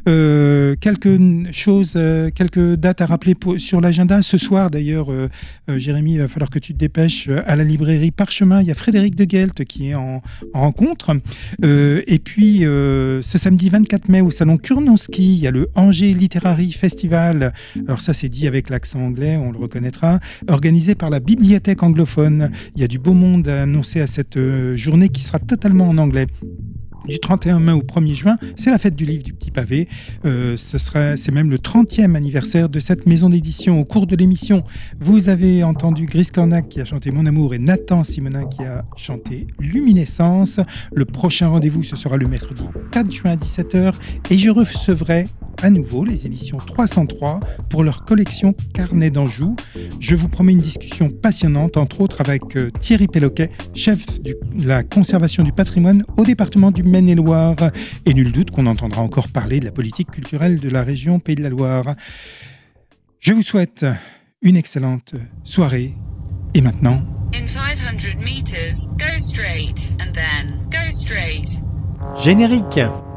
Quelques dates à rappeler sur l'agenda. Ce soir, d'ailleurs, Jérémy, il va falloir que tu te dépêches. À la librairie Parchemin, il y a Frédéric de Guelt qui est en rencontre. Et puis, ce samedi 24 mai, au Salon Kurnowski, il y a le Angers Literary Festival. Alors ça, c'est dit avec l'accent anglais, on le reconnaîtra, organisé par la Bibliothèque anglophone. Il y a du beau monde annoncé à cette journée qui sera totalement en anglais. Du 31 mai au 1er juin, c'est la fête du livre du Petit Pavé. C'est même le 30e anniversaire de cette maison d'édition. Au cours de l'émission, vous avez entendu Gris Cornac qui a chanté Mon Amour et Nathan Simonin qui a chanté Luminescence. Le prochain rendez-vous, ce sera le mercredi 4 juin à 17h et je recevrai à nouveau les éditions 303 pour leur collection Carnet d'Anjou. Je vous promets une discussion passionnante, entre autres avec Thierry Péloquet, chef de la conservation du patrimoine au département du Maine-et-Loire. Et nul doute qu'on entendra encore parler de la politique culturelle de la région Pays de la Loire. Je vous souhaite une excellente soirée. Et maintenant... In 500 meters, go straight and then go straight. Générique.